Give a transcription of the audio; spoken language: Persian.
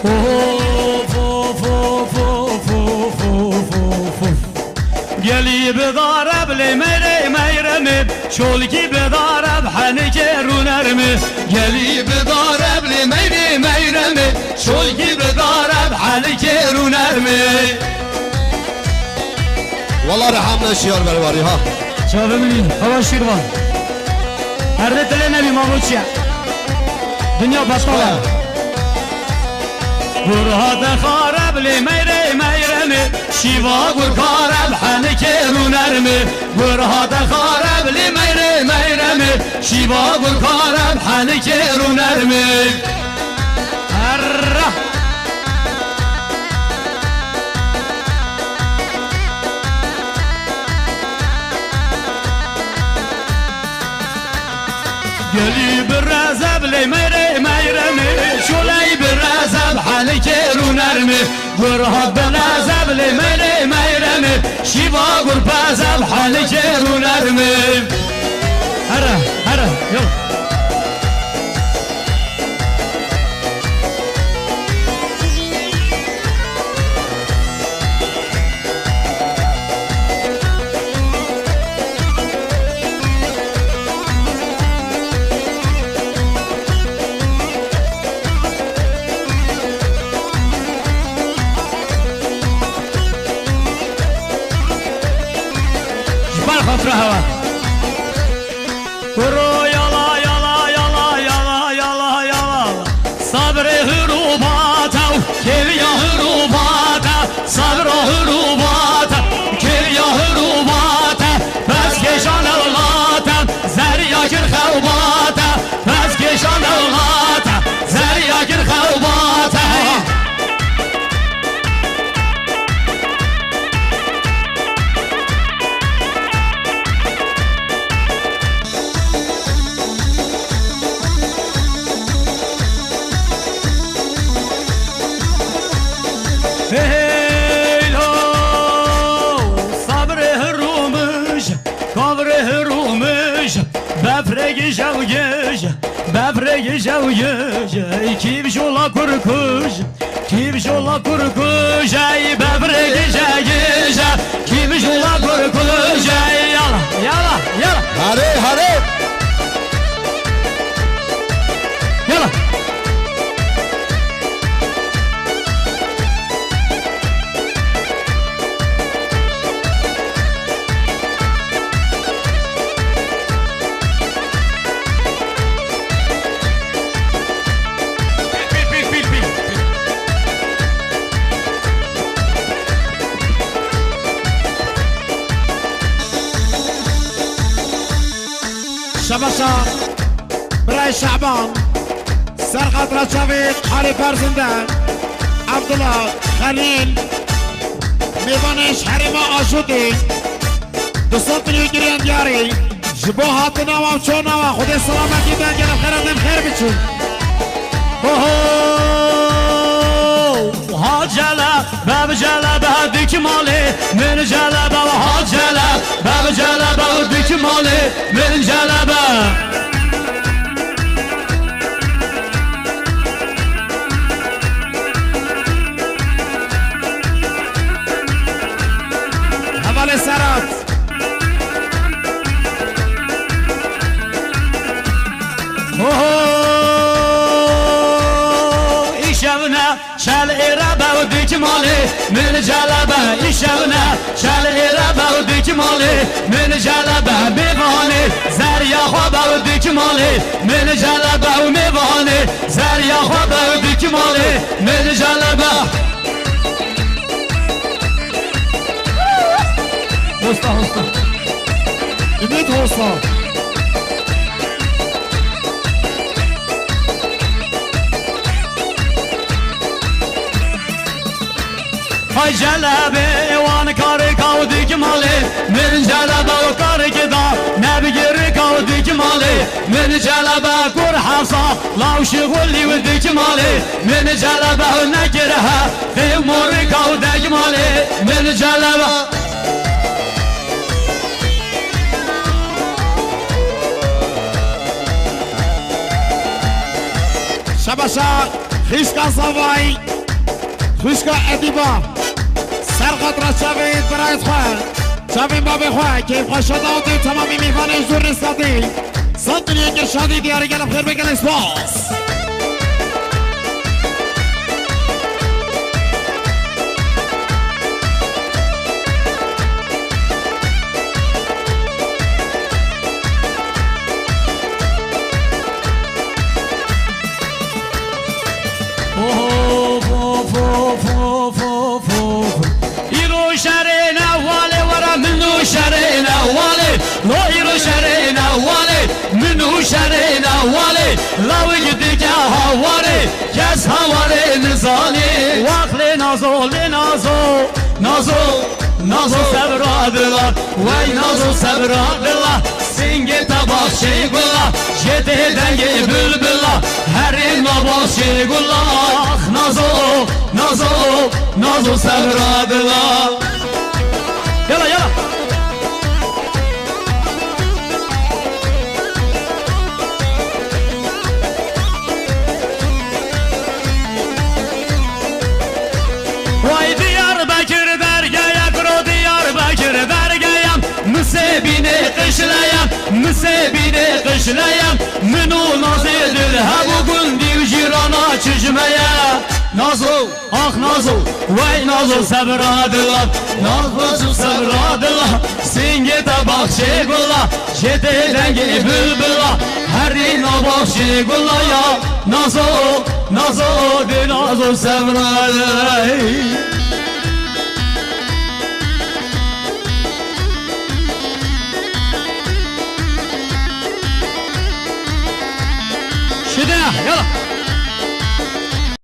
گلی بداره بلی میره میرم چولگی بداره بحنی رو نرمه گلی بداره بلی میره میرم چولگی بداره بحنی رو نرمه والله رحم نشیار برباری ها چه ببینید هوا شیروان هر دل نبی مامو چیه دنیا بطاله برهاد خارب لی میره میرم شیوا گرکارب حنک رو نرمه برهاد خارب لی میره میرم شیوا گرکارب حنک رو نرمه گلی برزب لی میره میرم شولی برزب حنک رو نرمه برهاد برزب لی میره میرم شیوا گر پزب حنک رو نرمه هره هره یلا خاطر هوا برو یالا یالا یالا یالا یالا یالا صبر هروباتا کلیا هروباتا صبر هروباتا کلیا هروباتا بس کشان الغاتا زریا کر خوباتا بس کشان الغاتا زریا کر خوباتا هیلو صبر هرومش کابر هرومش بفرگ جوگش بفرگ جوگش کیف شولا کرکوش کیف شولا کرکوش ای بفرگ جوگش کیف شولا کرکوش یالا یالا یالا هره هره یالا شباشا برای شعبان سرقت رجوید حالی فرزندن عبدالله خلیل میوانش حریما آشودی 200 میلیون گریان دیاری جبو هات نوام چون نوام خود سلامتی بگرم خیراتم خیر بچون ها جلا باب جلا باب کماله من جلا باب ها جلا باب جلا باب کماله من جلا باب حواله سرات شال إرابة وديك مالي من جلبة إشونا شال إرابة وديك مالي من جلبة ميفاني زريا خوابة وديك مالي من جلبة وميفاني زريا خوابة وديك مالي من جلبة هستا امید هستا های جلبه وان کار کاودی کماله من جلبه و کار کدا نبگیر کاودی کماله من جلبه کور حفصا لاو شغلی ودی کماله من جلبه و نگرها خیل مور کاودی کماله من جلبه شباشا خیشکا سوای خیشکا ادیبا سرقط را شوید برای خواه شوید بابی خواه که خواه شده آدی تمامی میوان زور رسادی صدر یک شادی دیاری گلم خیر بگل اسپاس لو يدك هواري كاس هواري نزاني واخلي نازو لنازو نازو صبر عدلا وي نازو صبر عدلا سنگي تباخ شيقلا جدي دنگي بلبلا هرين مباخ شيقلا نازو صبر عدلا يلا مسبيني قشلايم منو نازل الهب وقندي وجيرانا تجميا نازو نازو وي نازو صبر عدلا نازو صبر عدلا سنگي تباخ شيقلا جدي دنگي بلبلا هرين نباخ شيقلا يا نازو صبر عدلا